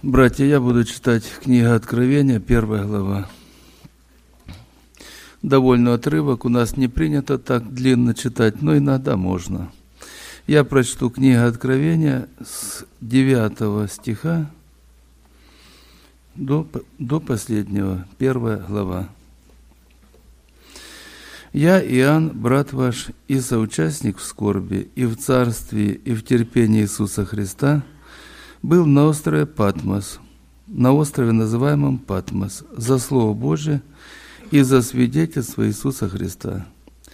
Братья, я буду читать книга Откровения, 1 глава. Довольно отрывок, у нас не принято так длинно читать, но иногда можно. Я прочту книгу Откровения с 9 стиха до последнего, 1 глава. «Я, Иоанн, брат ваш, и соучастник в скорби, и в царстве, и в терпении Иисуса Христа, был на острове Патмос, на острове, называемом Патмос, за Слово Божие и за свидетельство Иисуса Христа.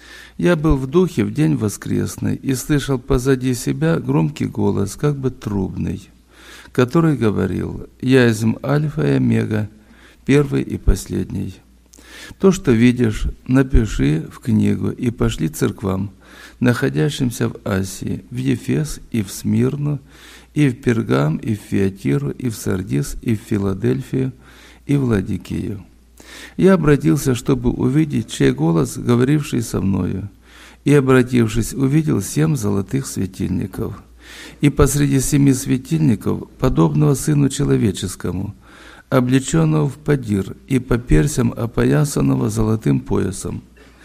Я был в духе в день воскресный и слышал позади себя громкий голос, как бы трубный, который говорил: «Я есть Альфа и Омега, первый и последний. То, что видишь, напиши в книгу и пошли церквам, находящимся в Асии, в Ефес и в Смирну, и в Пергам, и в Фиатиру, и в Сардис, и в Филадельфию, и в Ладикию. Я обратился, чтобы увидеть, чей голос, говоривший со мною, и, обратившись, увидел 7 золотых светильников, и посреди 7 светильников, подобного Сыну Человеческому, облеченного в подир и по персям опоясанного золотым поясом.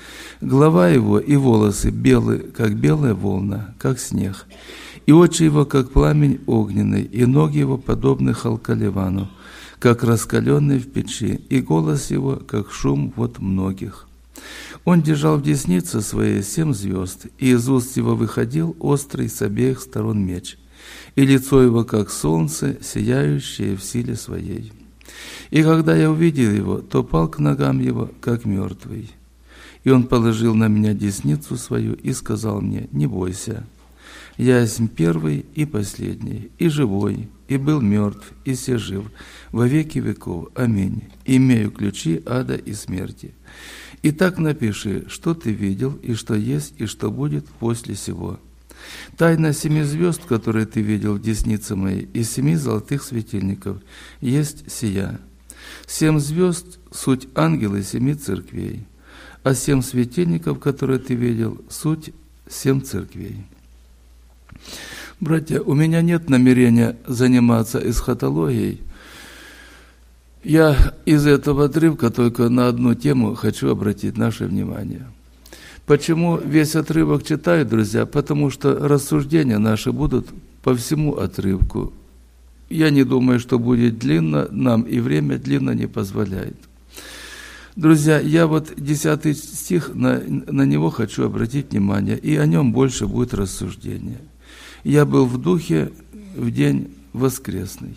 Голова его и волосы белые, как белая волна, как снег, и очи его, как пламень огненный, и ноги его, подобны халкаливану, как раскаленные в печи, и голос его, как шум вод многих. Он держал в деснице своей 7 звезд, и из уст его выходил острый с обеих сторон меч, и лицо его, как солнце, сияющее в силе своей. И когда я увидел его, то пал к ногам его, как мертвый. И он положил на меня десницу свою и сказал мне: не бойся, я есть первый и последний, и живой, и был мертв, и се жив, во веки веков. Аминь. Имею ключи ада и смерти. Итак, напиши, что ты видел, и что есть, и что будет после сего. Тайна 7 звезд, которые ты видел в деснице моей, и 7 золотых светильников, есть сия. 7 звезд – суть ангелы 7 церквей, а 7 светильников, которые ты видел, суть 7 церквей». Братья, у меня нет намерения заниматься эсхатологией. Я из этого отрывка только на одну тему хочу обратить наше внимание. Почему весь отрывок читаю, друзья? Потому что рассуждения наши будут по всему отрывку. Я не думаю, что будет длинно, нам и время длинно не позволяет. Друзья, я 10 стих, на него хочу обратить внимание, и о нем больше будет рассуждения. «Я был в духе в день воскресный».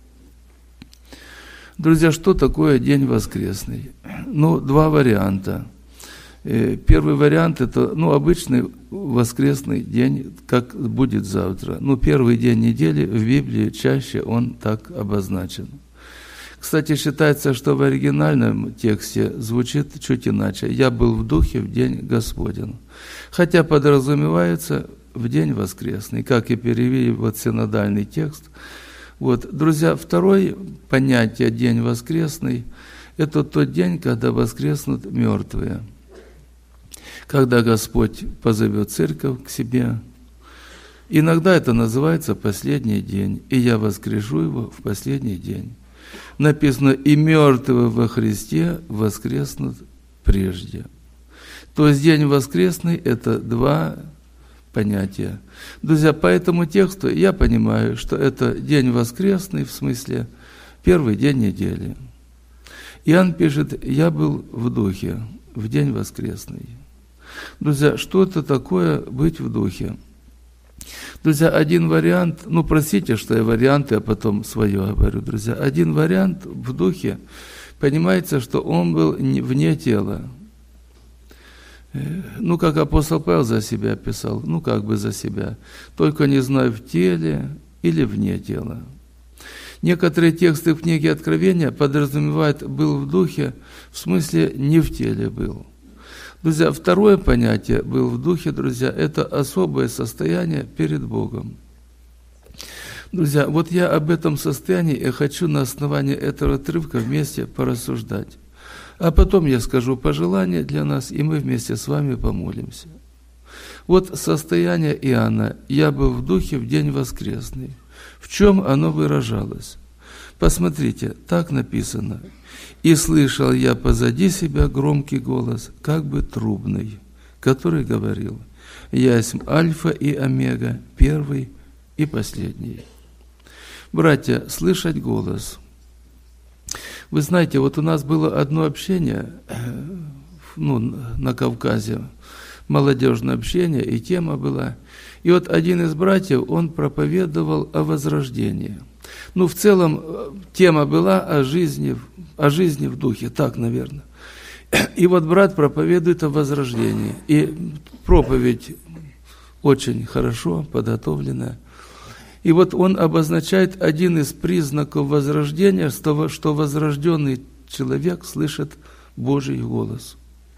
Друзья, что такое день воскресный? 2 варианта. Первый вариант – это обычный воскресный день, как будет завтра. Первый день недели в Библии чаще он так обозначен. Кстати, считается, что в оригинальном тексте звучит чуть иначе. «Я был в духе в день Господень». Хотя подразумевается в день воскресный, как и перевели синодальный текст. Друзья, второе понятие «день воскресный» – это тот день, когда воскреснут мертвые. Когда Господь позовет церковь к себе. Иногда это называется последний день, и я воскрешу его в последний день. Написано: «И мертвые во Христе воскреснут прежде». То есть день воскресный – это 2 понятия. Друзья, по этому тексту я понимаю, что это день воскресный, в смысле первый день недели. Иоанн пишет: «Я был в духе в день воскресный». Друзья, что это такое быть в духе? Друзья, один вариант, простите, что я варианты, а потом свое говорю, друзья. Один вариант в духе, понимается, что он был вне тела. Как апостол Павел за себя писал, как бы за себя, только не знаю, в теле или вне тела. Некоторые тексты в книге Откровения подразумевают «был в духе», в смысле не в теле был. Друзья, второе понятие «был в духе», друзья, это особое состояние перед Богом. Друзья, я об этом состоянии и хочу на основании этого отрывка вместе порассуждать. А потом я скажу пожелания для нас, и мы вместе с вами помолимся. Состояние Иоанна: «Я был в духе в день воскресный». В чем оно выражалось? Посмотрите, так написано. «И слышал я позади себя громкий голос, как бы трубный, который говорил: Я есть Альфа и Омега, первый и последний». Братья, слышать голос. Вы знаете, вот у нас было одно общение, на Кавказе, молодежное общение, и тема была. И вот один из братьев, он проповедовал о возрождении. В целом, тема была о жизни в духе, так, наверное. И вот брат проповедует о возрождении. И проповедь очень хорошо подготовленная. И вот он обозначает один из признаков возрождения, что возрожденный человек слышит Божий голос.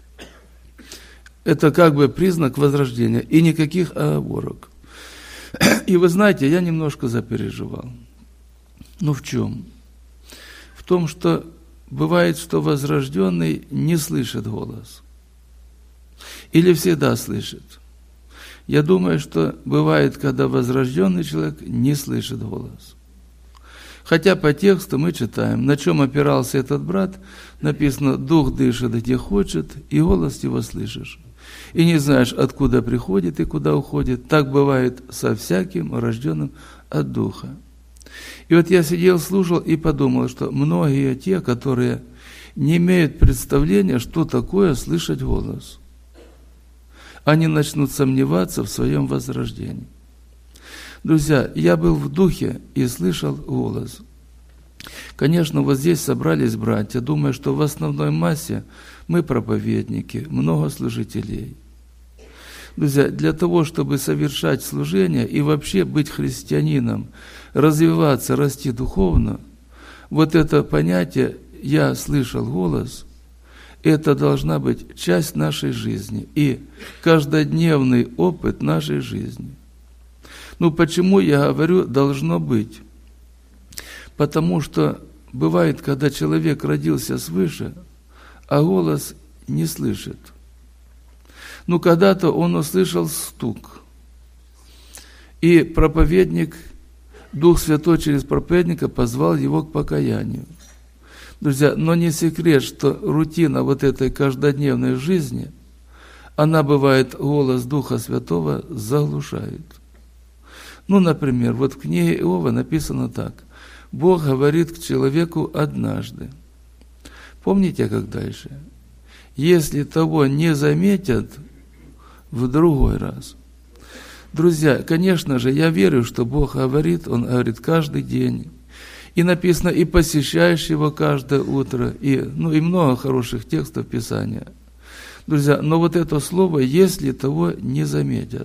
Это как бы признак возрождения, и никаких оговорок. И вы знаете, я немножко запереживал. В чем? В том, что бывает, что возрожденный не слышит голос. Или всегда слышит. Я думаю, что бывает, когда возрожденный человек не слышит голос. Хотя по тексту мы читаем, на чем опирался этот брат, написано: «Дух дышит, где хочет, и голос его слышишь. И не знаешь, откуда приходит и куда уходит. Так бывает со всяким рожденным от Духа». И вот я сидел, слушал и подумал, что многие те, которые не имеют представления, что такое слышать голос, они начнут сомневаться в своем возрождении. Друзья, я был в духе и слышал голос. Конечно, вот здесь собрались братья, думая, что в основной массе мы проповедники, много служителей. Друзья, для того, чтобы совершать служение и вообще быть христианином, развиваться, расти духовно, вот это понятие «я слышал голос», это должна быть часть нашей жизни и каждодневный опыт нашей жизни. Почему я говорю «должно быть»? Потому что бывает, когда человек родился свыше, а голос не слышит. Когда-то он услышал стук, и проповедник, Дух Святой через проповедника позвал его к покаянию. Друзья, но не секрет, что рутина вот этой каждодневной жизни, она бывает, голос Духа Святого заглушает. Например, вот в книге Иова написано так: Бог говорит к человеку однажды. Помните, как дальше? Если того не заметят, в другой раз. Друзья, конечно же, я верю, что Бог говорит, Он говорит каждый день. И написано, и посещаешь Его каждое утро, и много хороших текстов Писания. Друзья, но вот это слово, если того не заметят.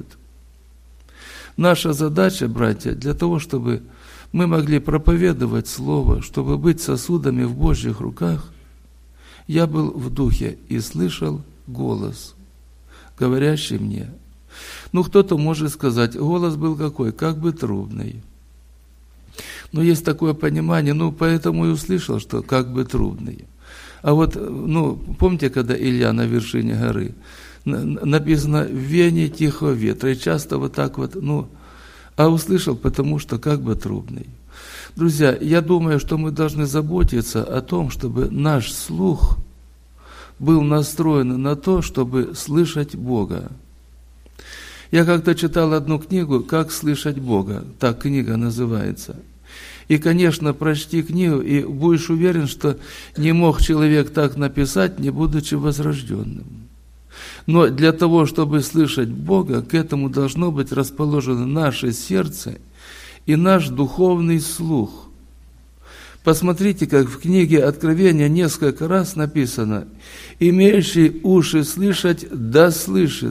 Наша задача, братья, для того, чтобы мы могли проповедовать Слово, чтобы быть сосудами в Божьих руках, я был в духе и слышал голос, говорящий мне. Кто-то может сказать, голос был какой? Как бы трубный. Есть такое понимание, поэтому и услышал, что как бы трубный. А вот, помните, когда Илья на вершине горы, написано «в вене тихого ветра», и часто вот так вот, а услышал, потому что как бы трубный. Друзья, я думаю, что мы должны заботиться о том, чтобы наш слух был настроен на то, чтобы слышать Бога. Я как-то читал одну книгу «Как слышать Бога», так книга называется. И, конечно, прочти книгу, и будешь уверен, что не мог человек так написать, не будучи возрожденным. Но для того, чтобы слышать Бога, к этому должно быть расположено наше сердце и наш духовный слух. Посмотрите, как в книге Откровения несколько раз написано: «Имеющий уши слышать, да слышит».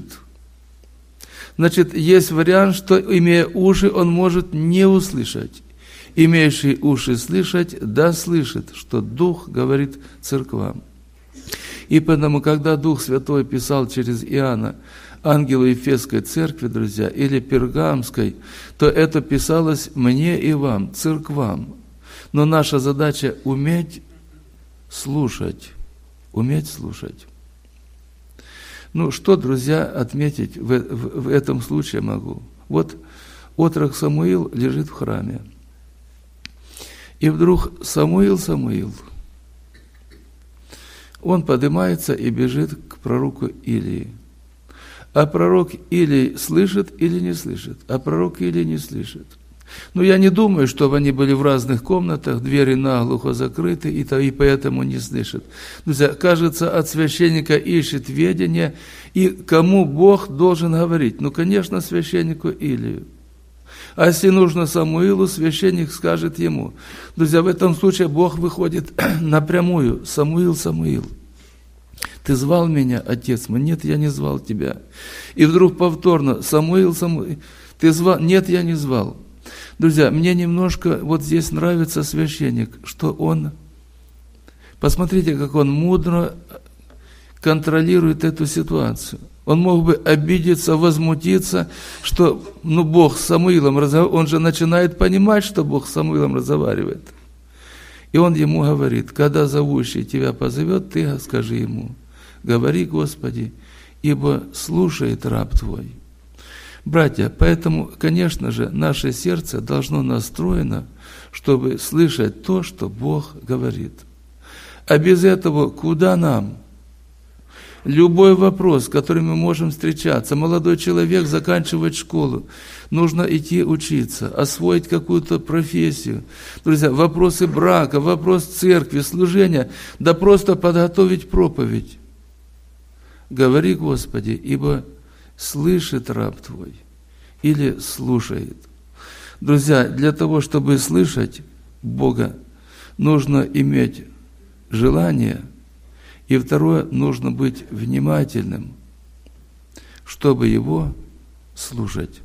Значит, есть вариант, что, имея уши, он может не услышать. Имеющий уши слышать, да слышит, что Дух говорит церквам. И поэтому, когда Дух Святой писал через Иоанна ангелу Ефесской церкви, друзья, или Пергамской, то это писалось мне и вам, церквам. Но наша задача уметь слушать, уметь слушать. Что, друзья, отметить в этом случае могу? Вот отрок Самуил лежит в храме. И вдруг Самуил, он поднимается и бежит к пророку Илии. А пророк Илий слышит или не слышит? А пророк Илий не слышит. Но я не думаю, чтобы они были в разных комнатах, двери наглухо закрыты, и поэтому не слышат. Друзья, кажется, от священника ищет ведение, и кому Бог должен говорить? Ну, конечно, священнику Илию. А если нужно Самуилу, священник скажет ему. Друзья, в этом случае Бог выходит напрямую. Самуил, ты звал меня, отец мой? Нет, я не звал тебя. И вдруг повторно, Самуил, ты звал? Нет, я не звал. Друзья, мне немножко вот здесь нравится священник, что он, посмотрите, как он мудро контролирует эту ситуацию. Он мог бы обидеться, возмутиться, что Бог с Самуилом разговаривает. Он же начинает понимать, что Бог с Самуилом разговаривает. И он ему говорит, когда зовущий тебя позовет, ты скажи ему, говори, Господи, ибо слушает раб твой. Братья, поэтому, конечно же, наше сердце должно настроено, чтобы слышать то, что Бог говорит. А без этого куда нам? Любой вопрос, с которым мы можем встречаться, молодой человек заканчивает школу, нужно идти учиться, освоить какую-то профессию. Друзья, вопросы брака, вопрос церкви, служения, да просто подготовить проповедь. Говори, Господи, ибо слышит раб твой или слушает. Друзья, для того, чтобы слышать Бога, нужно иметь желание, и второе, нужно быть внимательным, чтобы Его слушать.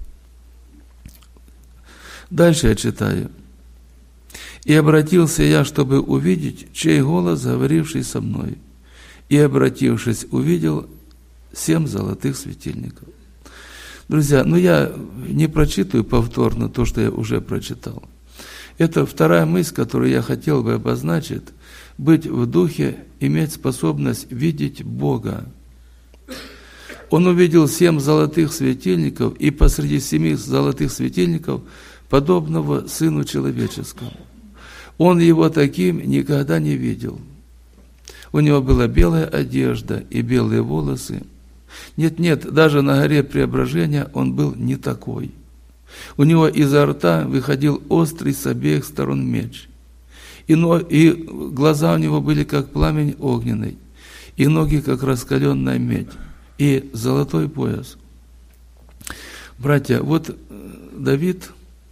Дальше я читаю. «И обратился я, чтобы увидеть, чей голос, говоривший со мной. И, обратившись, увидел 7 золотых светильников». Друзья, я не прочитаю повторно то, что я уже прочитал. Это вторая мысль, которую я хотел бы обозначить. Быть в духе, иметь способность видеть Бога. Он увидел 7 золотых светильников, и посреди 7 золотых светильников подобного Сыну Человеческому. Он его таким никогда не видел. У него была белая одежда и белые волосы. Нет, даже на горе Преображения он был не такой. У него изо рта выходил острый с обеих сторон меч. И глаза у него были, как пламень огненный, и ноги, как раскаленная медь, и золотой пояс. Братья, вот Давид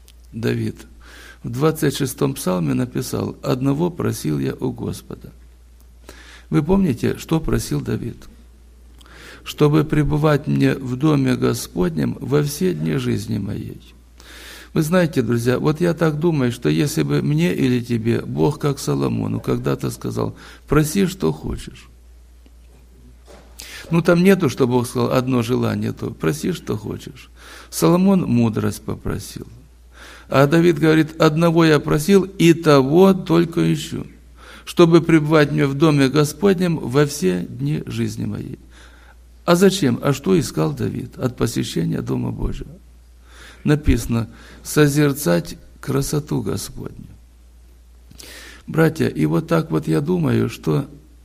в 26-м псалме написал: «Одного просил я у Господа». Вы помните, что просил Давид? «Чтобы пребывать мне в доме Господнем во все дни жизни моей». Вы знаете, друзья, вот я так думаю, что если бы мне или тебе Бог, как Соломону, когда-то сказал: проси, что хочешь. Там нету, что Бог сказал одно желание, то проси, что хочешь. Соломон мудрость попросил. А Давид говорит: одного я просил, и того только ищу, чтобы пребывать мне в доме Господнем во все дни жизни моей. А зачем? А что искал Давид от посещения Дома Божьего? Написано: созерцать красоту Господню. Братья, и вот так вот я думаю, что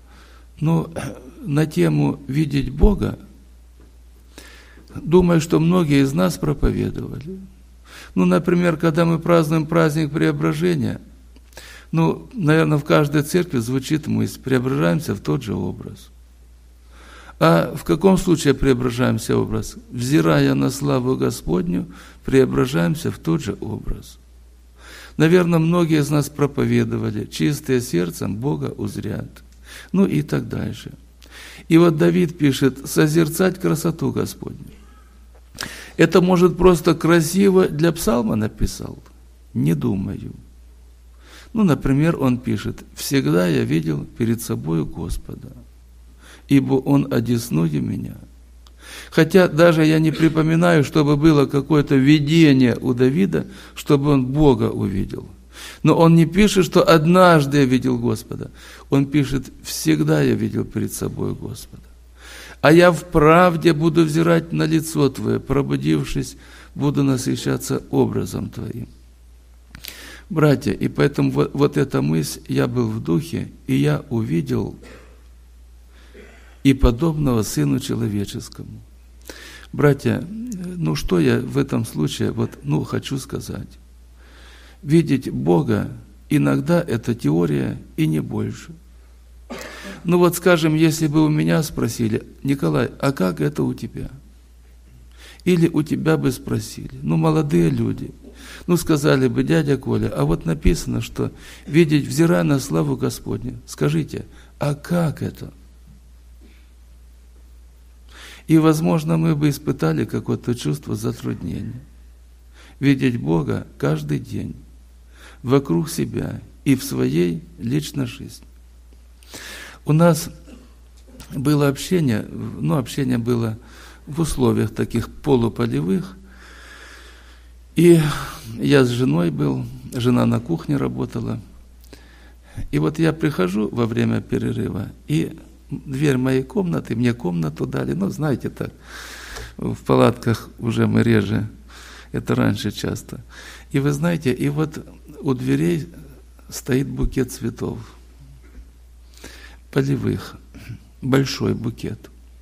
на тему видеть Бога, думаю, что многие из нас проповедовали. Например, когда мы празднуем праздник Преображения, наверное, в каждой церкви звучит мысль: преображаемся в тот же образ. А в каком случае преображаемся в образ? Взирая на славу Господню, преображаемся в тот же образ. Наверное, многие из нас проповедовали: чистые сердцем Бога узрят. И так дальше. И вот Давид пишет: созерцать красоту Господню. Это, может, просто красиво для псалма написал? Не думаю. Например, он пишет: всегда я видел перед собою Господа, ибо Он одесную меня. Хотя даже я не припоминаю, чтобы было какое-то видение у Давида, чтобы он Бога увидел. Но он не пишет, что однажды я видел Господа. Он пишет: всегда я видел перед собой Господа. А я в правде буду взирать на лицо Твое, пробудившись, буду насыщаться образом Твоим. Братья, и поэтому вот эта мысль, я был в духе, и я увидел и подобного Сыну Человеческому. Братья, ну что я в этом случае хочу сказать? Видеть Бога иногда это теория и не больше. Ну вот скажем, если бы у меня спросили: Николай, а как это у тебя? Или у тебя бы спросили, молодые люди, сказали бы: дядя Коля, а вот написано, что видеть, взирая на славу Господню. Скажите, а как это? И, возможно, мы бы испытали какое-то чувство затруднения. Видеть Бога каждый день, вокруг себя и в своей личной жизни. У нас было общение, общение было в условиях таких полуполевых. И я с женой был, жена на кухне работала. И вот я прихожу во время перерыва, и дверь моей комнаты, мне комнату дали, знаете так, в палатках уже мы реже, это раньше часто. И вы знаете, и вот у дверей стоит букет цветов, полевых, большой букет.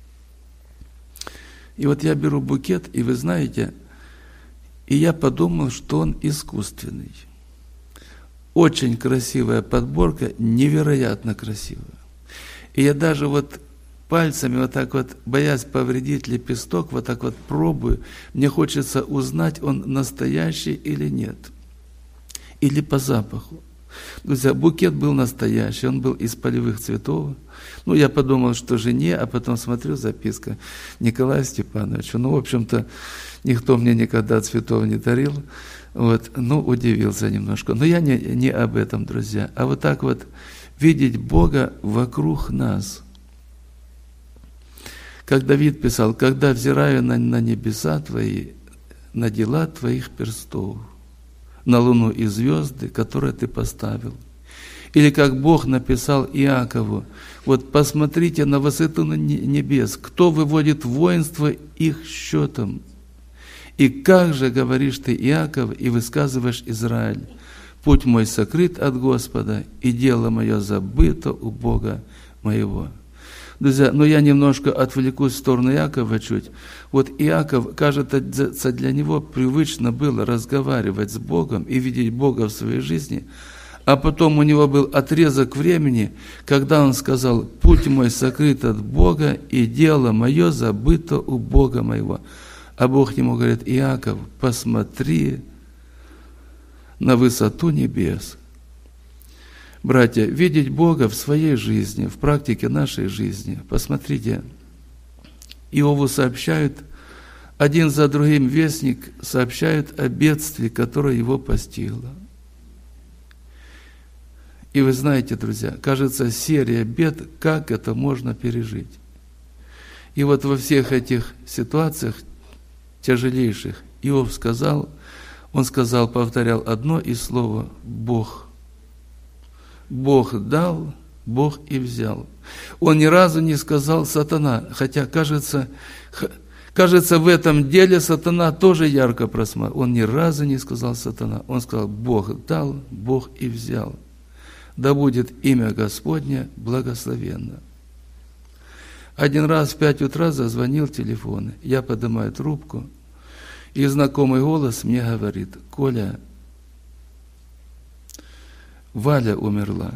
И вот я беру букет, и вы знаете, и я подумал, что он искусственный. Очень красивая подборка, невероятно красивая. И я даже пальцами боясь повредить лепесток, пробую. Мне хочется узнать, он настоящий или нет. Или по запаху. Друзья, букет был настоящий, он был из полевых цветов. Я подумал, что жене, а потом смотрю, записка: Николаю Степановичу. В общем-то, никто мне никогда цветов не дарил. Удивился немножко. Но я не об этом, друзья. А видеть Бога вокруг нас. Как Давид писал: когда взираю на небеса Твои, на дела Твоих перстов, на луну и звезды, которые Ты поставил. Или как Бог написал Иакову: посмотрите на высоту небес, кто выводит воинство их счетом. И как же говоришь ты, Иаков, и высказываешь, Израиль: путь мой сокрыт от Господа, и дело мое забыто у Бога моего. Друзья, я немножко отвлекусь в сторону Иакова чуть. Иаков, кажется, для него привычно было разговаривать с Богом и видеть Бога в своей жизни, а потом у него был отрезок времени, когда он сказал: путь мой сокрыт от Бога, и дело мое забыто у Бога моего. А Бог ему говорит: Иаков, посмотри на высоту небес. Братья, видеть Бога в своей жизни, в практике нашей жизни. Посмотрите, Иову сообщают, один за другим вестник сообщают о бедствии, которое его постигло. И вы знаете, друзья, кажется, серия бед, как это можно пережить. И во всех этих ситуациях тяжелейших Иов сказал, повторял одно и слово: Бог. Бог дал, Бог и взял. Он ни разу не сказал сатана, хотя, кажется, в этом деле сатана тоже ярко просматривал. Он ни разу не сказал сатана, он сказал: Бог дал, Бог и взял. Да будет имя Господне благословенно. Один раз в 5 утра зазвонил телефон, я поднимаю трубку, и знакомый голос мне говорит: Коля, Валя умерла.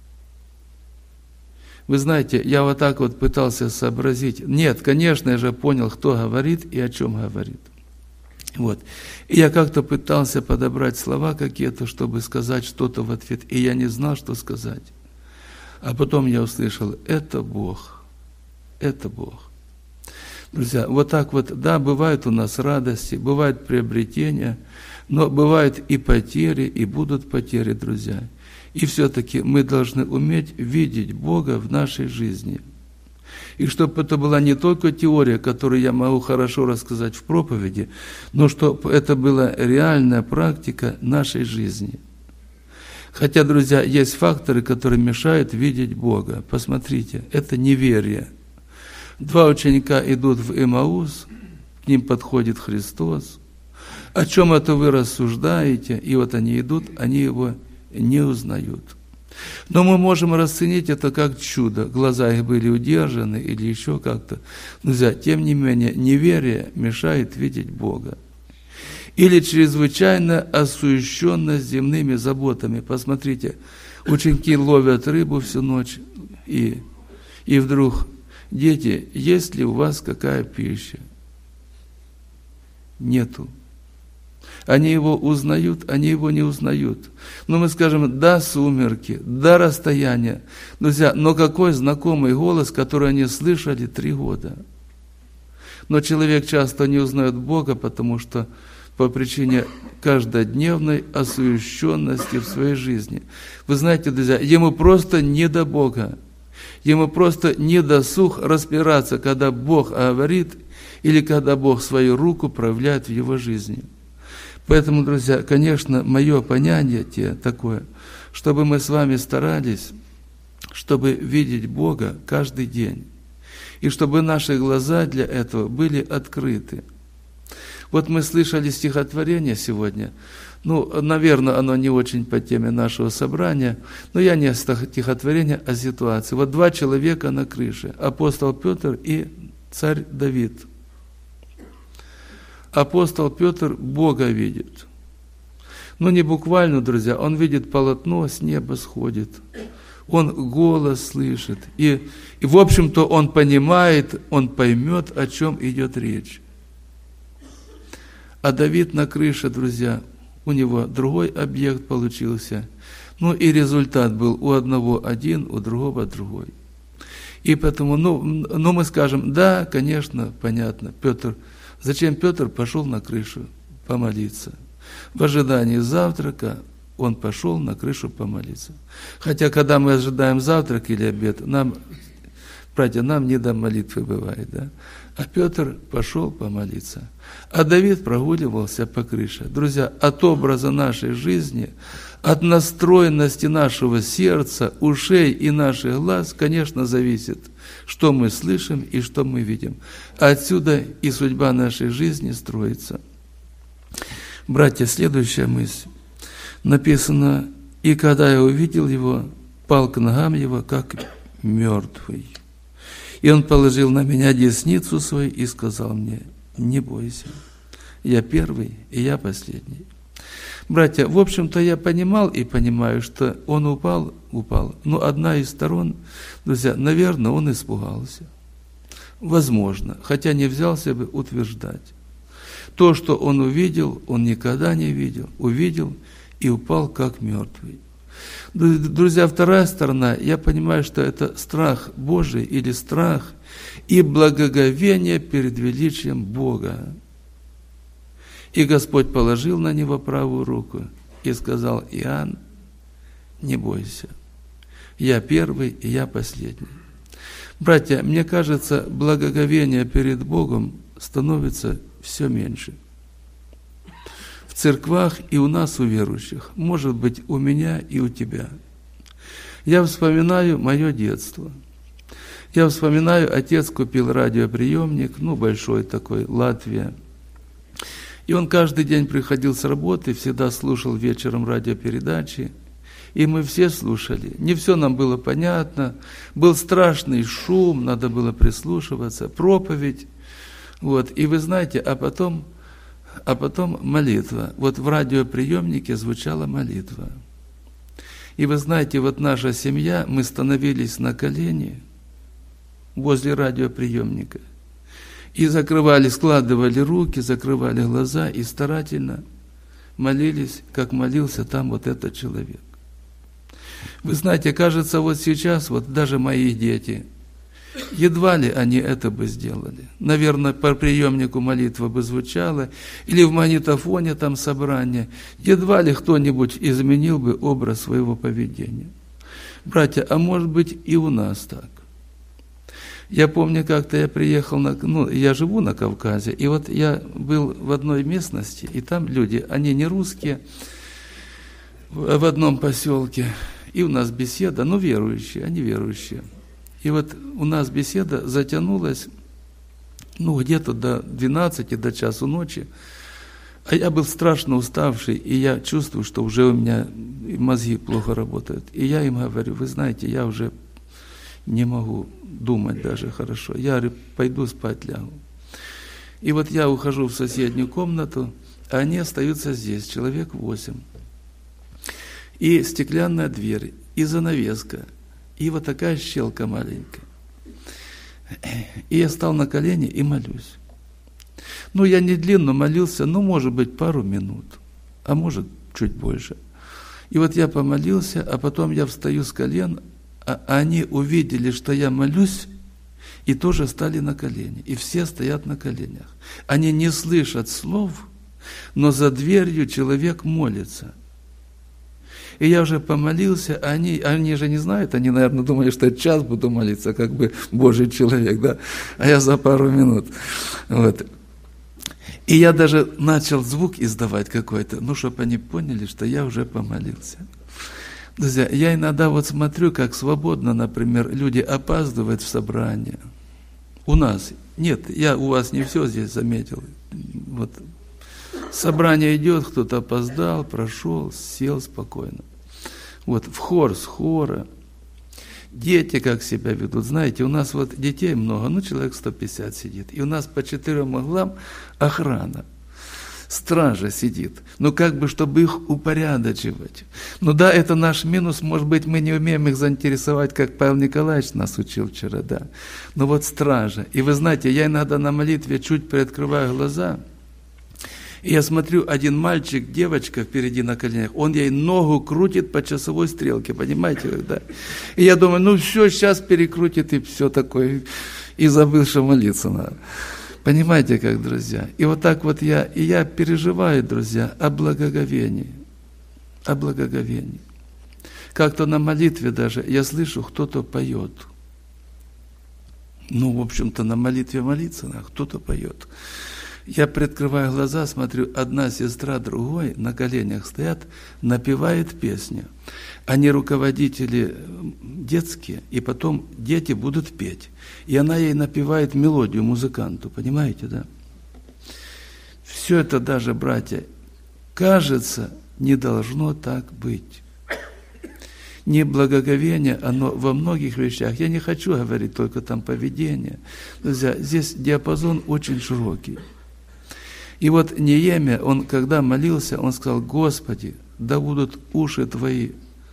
Вы знаете, я пытался сообразить. Нет, конечно, я же понял, кто говорит и о чем говорит. И я как-то пытался подобрать слова какие-то, чтобы сказать что-то в ответ, и я не знал, что сказать. А потом я услышал: это Бог, это Бог. Друзья, да, бывают у нас радости, бывают приобретения, но бывают и потери, и будут потери, друзья. И все-таки мы должны уметь видеть Бога в нашей жизни. И чтобы это была не только теория, которую я могу хорошо рассказать в проповеди, но чтобы это была реальная практика нашей жизни. Хотя, друзья, есть факторы, которые мешают видеть Бога. Посмотрите, это неверие. 2 ученика идут в Эмаус, к ним подходит Христос, О чем это вы рассуждаете? И вот они идут, они его не узнают. Но мы можем расценить это как чудо. Глаза их были удержаны или еще как-то. Друзья, тем не менее, неверие мешает видеть Бога. Или чрезвычайная осуещенность земными заботами. Посмотрите, ученики ловят рыбу всю ночь, и вдруг: дети, есть ли у вас какая пища? Нету. Они его узнают, они его не узнают. Но мы скажем: да, сумерки, да, расстояние. Друзья, но какой знакомый голос, который они слышали 3 года. Но человек часто не узнает Бога, потому что по причине каждодневной осуещенности в своей жизни. Вы знаете, друзья, ему просто не до Бога. Ему просто не досуг разбираться, когда Бог говорит или когда Бог свою руку проявляет в его жизни. Поэтому, друзья, конечно, мое понятие такое, чтобы мы с вами старались, чтобы видеть Бога каждый день, и чтобы наши глаза для этого были открыты. Вот мы слышали стихотворение сегодня. Наверное, оно не очень по теме нашего собрания, но я не стихотворение, а ситуация. Вот 2 человека на крыше: апостол Петр и царь Давид. Апостол Петр Бога видит. Не буквально, друзья, он видит полотно, с неба сходит. Он голос слышит. И в общем-то, он понимает, он поймет, о чем идет речь. А Давид на крыше, друзья, у него другой объект получился. И результат был у одного один, у другого другой. И поэтому, мы скажем: да, конечно, понятно, Петр. Зачем Петр пошел на крышу помолиться? В ожидании завтрака он пошел на крышу помолиться. Хотя, когда мы ожидаем завтрак или обед, братья, нам не до молитвы бывает, да? А Петр пошел помолиться. А Давид прогуливался по крыше. Друзья, от образа нашей жизни, от настроенности нашего сердца, ушей и наших глаз, конечно, зависит, что мы слышим и что мы видим. Отсюда и судьба нашей жизни строится. Братья, следующая мысль. Написано: «И когда я увидел его, пал к ногам его, как мертвый. И он положил на меня десницу свою и сказал мне: не бойся, я первый и я последний». Братья, в общем-то, я понимал и понимаю, что он упал. Но одна из сторон, друзья, наверное, он испугался. Возможно, хотя не взялся бы утверждать. То, что он увидел, он никогда не видел. Увидел и упал как мертвый. Друзья, вторая сторона, я понимаю, что это страх Божий или страх и благоговение перед величием Бога. И Господь положил на него правую руку и сказал: Иоанн, не бойся, я первый и я последний. Братья, мне кажется, благоговение перед Богом становится все меньше. В церквах и у нас, у верующих, может быть, у меня и у тебя. Я вспоминаю мое детство. Я вспоминаю, отец купил радиоприемник, большой такой, Латвия. И он каждый день приходил с работы, всегда слушал вечером радиопередачи. И мы все слушали. Не все нам было понятно. Был страшный шум, надо было прислушиваться, проповедь. И вы знаете, а потом молитва. В радиоприемнике звучала молитва. И вы знаете, наша семья, мы становились на колени возле радиоприемника. И складывали руки, закрывали глаза и старательно молились, как молился там этот человек. Вы знаете, кажется, сейчас даже мои дети, едва ли они это бы сделали. Наверное, по приемнику молитва бы звучала, или в магнитофоне там собрание. Едва ли кто-нибудь изменил бы образ своего поведения. Братья, а может быть и у нас так. Я помню, как-то я приехал, я живу на Кавказе, и я был в одной местности, и там люди, они не русские, в одном поселке, и у нас беседа, верующие, они верующие. И у нас беседа затянулась, где-то до 12, до часу ночи. А я был страшно уставший, и я чувствую, что уже у меня мозги плохо работают. И я им говорю: вы знаете, я уже не могу думать даже хорошо. Я говорю: пойду спать лягу. И вот я ухожу в соседнюю комнату, а они остаются здесь, человек 8. И стеклянная дверь, и занавеска, и вот такая щелка маленькая. И я стал на колени и молюсь. Ну, я не длинно молился, ну, может быть, пару минут, а может, чуть больше. И вот я помолился, а потом я встаю с колен, а они увидели, что я молюсь, и тоже стали на колени. И все стоят на коленях. Они не слышат слов, но за дверью человек молится. И я уже помолился, а они же не знают, они, наверное, думали, что я час буду молиться, как бы Божий человек, да, а я за пару минут. Вот. И я даже начал звук издавать какой-то, ну, чтобы они поняли, что я уже помолился. Друзья, я иногда вот смотрю, как свободно, например, люди опаздывают в собрание. У нас. Нет, я у вас не все здесь заметил. Вот. Собрание идет, кто-то опоздал, прошел, сел спокойно. Вот в хор с хора. Дети как себя ведут. Знаете, у нас вот детей много, ну человек 150 сидит. И у нас по 4 углам охрана. Стража сидит. Ну как бы, чтобы их упорядочивать. Ну да, это наш минус. Может быть, мы не умеем их заинтересовать, как Павел Николаевич нас учил вчера, да. Но вот стража. И вы знаете, я иногда на молитве чуть приоткрываю глаза, и я смотрю, один мальчик, девочка впереди на коленях, он ей ногу крутит по часовой стрелке, понимаете, когда? И я думаю, ну все, сейчас перекрутит, и все такое, и забыл, что молиться надо. Понимаете, как, друзья? И вот так вот я переживаю, друзья, о благоговении. О благоговении. Как-то на молитве даже я слышу, кто-то поет. Ну, в общем-то, на молитве молиться надо, кто-то поет. Я приоткрываю глаза, смотрю, одна сестра другой на коленях стоят, напевает песню. Они руководители детские, и потом дети будут петь. И она ей напевает мелодию музыканту, понимаете, да? Все это даже, братья, кажется, не должно так быть. Неблагоговение, оно во многих вещах. Я не хочу говорить только там поведение. Друзья, здесь диапазон очень широкий. И вот Неемия, он когда молился, он сказал: Господи, да будут уши Твои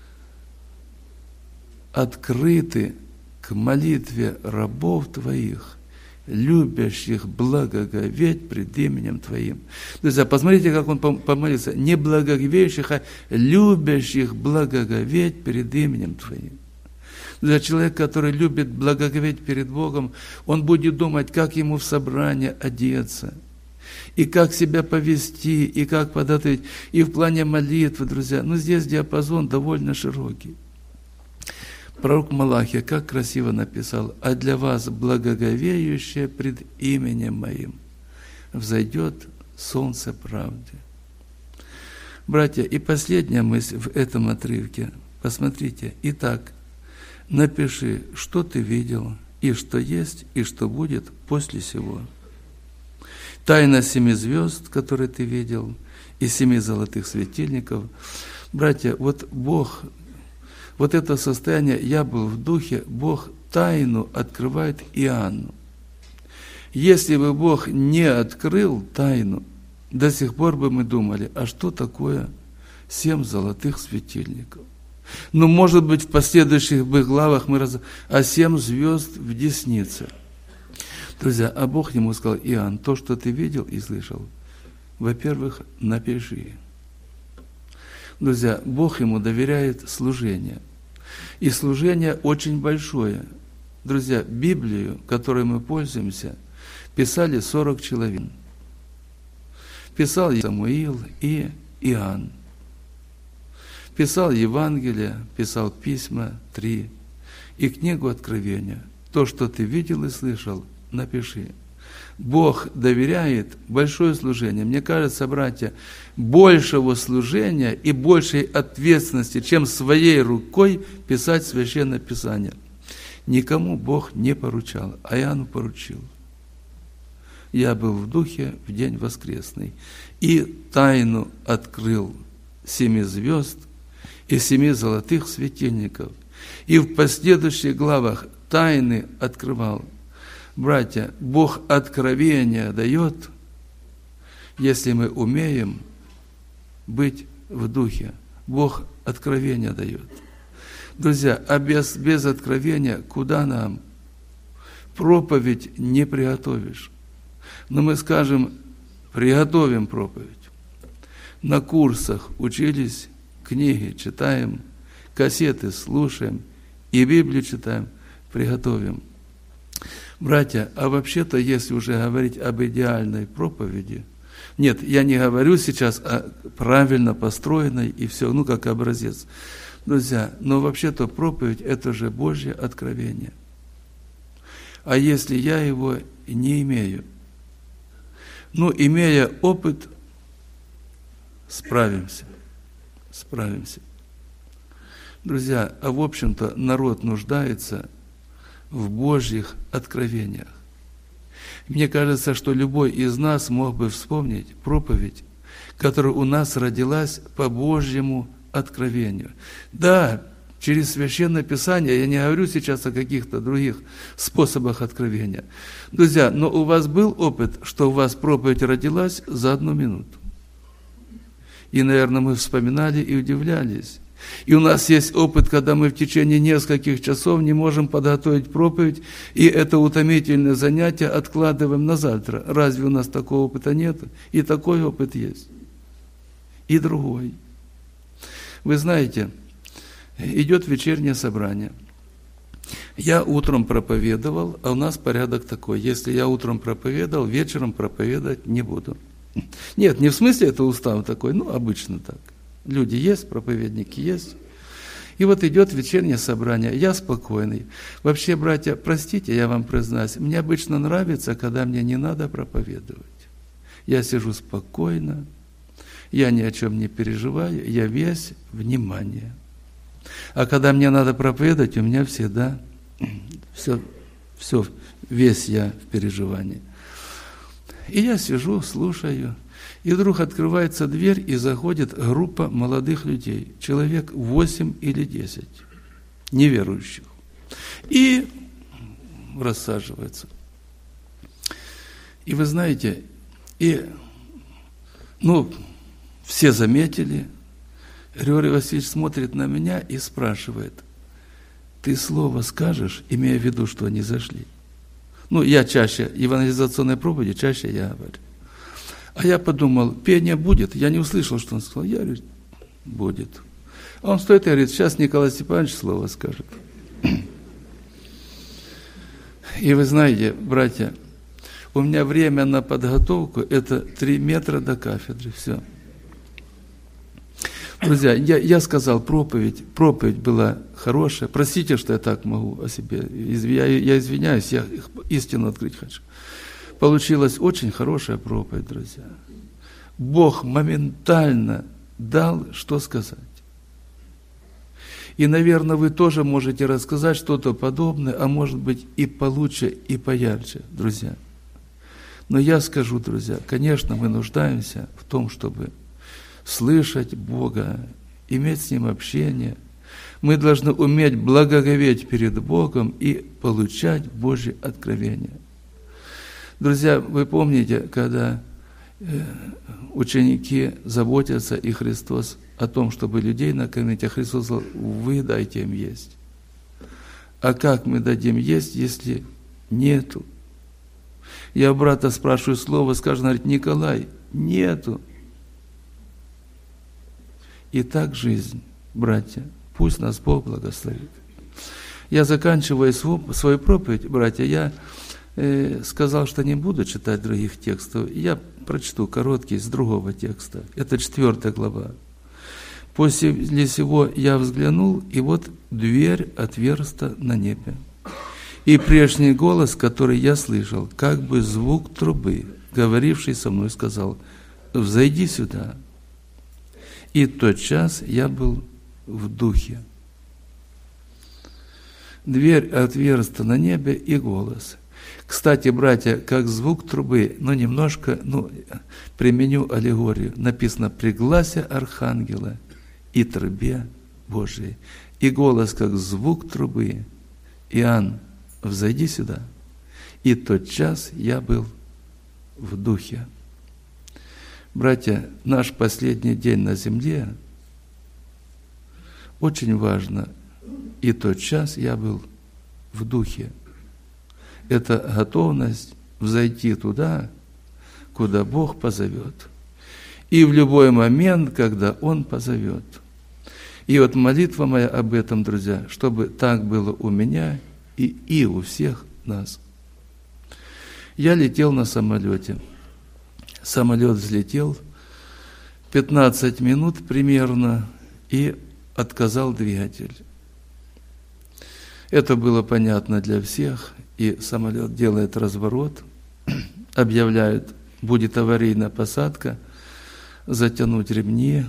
открыты к молитве рабов Твоих, любящих благоговеть пред именем Твоим. Друзья, посмотрите, как он помолился. Не благоговеющих, а любящих благоговеть перед именем Твоим. Друзья, человек, который любит благоговеть перед Богом, он будет думать, как ему в собрание одеться, и как себя повести, и как подготовить, и в плане молитвы, друзья. Но здесь диапазон довольно широкий. Пророк Малахия как красиво написал: «А для вас, благоговеющее пред именем Моим, взойдет солнце правды». Братья, и последняя мысль в этом отрывке. Посмотрите. Итак, напиши, что ты видел, и что есть, и что будет после сего. Тайна 7 звезд, которые ты видел, и 7 золотых светильников. Братья, вот Бог, вот это состояние, я был в духе, Бог тайну открывает Иоанну. Если бы Бог не открыл тайну, до сих пор бы мы думали, а что такое 7 золотых светильников? Ну, может быть, в последующих главах а 7 звезд в деснице. Друзья, а Бог ему сказал: Иоанн, то, что ты видел и слышал, во-первых, напиши. Друзья, Бог ему доверяет служение. И служение очень большое. Друзья, Библию, которой мы пользуемся, писали 40 человек. Писал Самуил и Иоанн. Писал Евангелие, писал письма 3 и книгу Откровения. То, что ты видел и слышал, напиши. Бог доверяет большое служение. Мне кажется, братья, большего служения и большей ответственности, чем своей рукой писать Священное Писание, никому Бог не поручал, а Иоанну поручил. я был в духе в день воскресный, и тайну открыл 7 звезд и 7 золотых светильников, и в последующих главах тайны открывал. Братья, Бог откровения дает, если мы умеем быть в духе. Бог откровения дает. Друзья, а без откровения куда нам? Проповедь не приготовишь. Но мы скажем, приготовим проповедь. На курсах учились, книги читаем, кассеты слушаем, и Библию читаем, приготовим. Братья, а вообще-то, если уже говорить об идеальной проповеди, нет, я не говорю сейчас о правильно построенной и все, как образец. Друзья, но вообще-то проповедь – это же Божье откровение. А если я его не имею? Имея опыт, справимся. Друзья, а в общем-то народ нуждается в Божьих откровениях. Мне кажется, что любой из нас мог бы вспомнить проповедь, которая у нас родилась по Божьему откровению. Да, через Священное Писание, я не говорю сейчас о каких-то других способах откровения. Друзья, но у вас был опыт, что у вас проповедь родилась за 1 минуту. И, наверное, мы вспоминали и удивлялись. И у нас есть опыт, когда мы в течение нескольких часов не можем подготовить проповедь, и это утомительное занятие откладываем на завтра. Разве у нас такого опыта нет? И такой опыт есть. И другой. Вы знаете, идет вечернее собрание. Я утром проповедовал, а у нас порядок такой. Если я утром проповедовал, вечером проповедовать не буду. Нет, не в смысле это устав такой, обычно так. Люди есть, проповедники есть. И вот идет вечернее собрание, я спокойный. Вообще, братья, простите, я вам признаюсь, мне обычно нравится, когда мне не надо проповедовать. Я сижу спокойно, я ни о чем не переживаю, я весь внимание. А когда мне надо проповедовать, у меня всегда все, весь я в переживании. И я сижу, слушаю, и вдруг открывается дверь, и заходит группа молодых людей, человек 8 или 10, неверующих, и рассаживаются. И вы знаете, все заметили, Григорий Васильевич смотрит на меня и спрашивает: ты слово скажешь, имея в виду, что они зашли? Я чаще, евангелизационной проповеди, чаще я говорю. А я подумал, пение будет? Я не услышал, что он сказал. Я говорю, будет. А он стоит и говорит, сейчас Николай Степанович слово скажет. И вы знаете, братья, у меня время на подготовку – это 3 метра до кафедры, все. Друзья, я сказал проповедь была хорошая. Простите, что я так могу о себе. Я извиняюсь, я истину открыть хочу. Получилась очень хорошая проповедь, друзья. Бог моментально дал, что сказать. И, наверное, вы тоже можете рассказать что-то подобное, а может быть и получше, и поярче, друзья. Но я скажу, друзья, конечно, мы нуждаемся в том, чтобы слышать Бога, иметь с Ним общение. Мы должны уметь благоговеть перед Богом и получать Божье откровение. Друзья, вы помните, когда ученики заботятся, и Христос о том, чтобы людей накормить, а Христос сказал, вы дайте им есть. А как мы дадим есть, если нету? Я брата спрашиваю слово, скажет, говорит, Николай, нету. И так жизнь, братья, пусть нас Бог благословит. Я заканчивая свою проповедь, братья, я сказал, что не буду читать других текстов. Я прочту короткий с другого текста. Это 4 глава. После сего я взглянул, и вот дверь отверста на небе. И прежний голос, который я слышал, как бы звук трубы, говоривший со мной, сказал, «Взойди сюда». И тотчас я был в духе. Дверь отверста на небе и голос. Кстати, братья, как звук трубы, немножко, применю аллегорию. Написано: «При гласе архангела и трубе Божией». И голос, как звук трубы: «Иоанн, взойди сюда». И тотчас я был в духе. Братья, наш последний день на земле очень важно. И тотчас я был в духе. Это готовность взойти туда, куда Бог позовет. И в любой момент, когда Он позовет. И вот молитва моя об этом, друзья, чтобы так было у меня и у всех нас. Я летел на самолете. Самолет взлетел 15 минут примерно, и отказал двигатель. Это было понятно для всех, и самолет делает разворот, объявляют: будет аварийная посадка, затянуть ремни.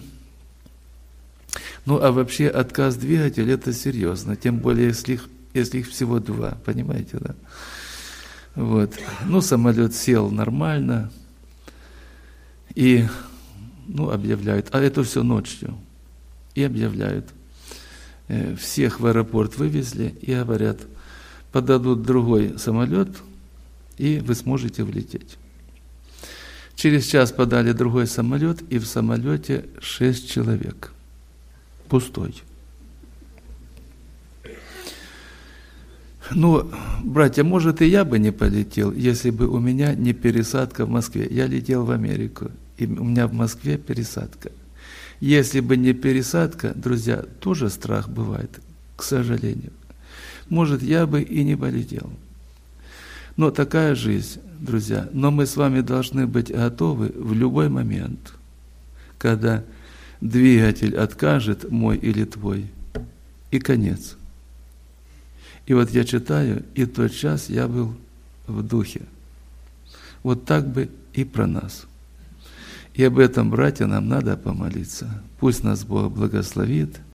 А вообще отказ двигателя — это серьезно, тем более, если их всего 2, понимаете, да? Вот. Самолет сел нормально, и, объявляют, а это все ночью, и объявляют: всех в аэропорт вывезли, и говорят: подадут другой самолет, и вы сможете влететь. Через час подали другой самолет, и в самолете 6 человек. Пустой. Братья, может, и я бы не полетел, если бы у меня не пересадка в Москве. Я летел в Америку, и у меня в Москве пересадка. Если бы не пересадка, друзья, тоже страх бывает, к сожалению. Может, я бы и не полетел. Но такая жизнь, друзья. Но мы с вами должны быть готовы в любой момент, когда двигатель откажет, мой или твой, и конец. И вот я читаю, и тотчас я был в духе. Вот так бы и про нас. И об этом, братья, нам надо помолиться. Пусть нас Бог благословит.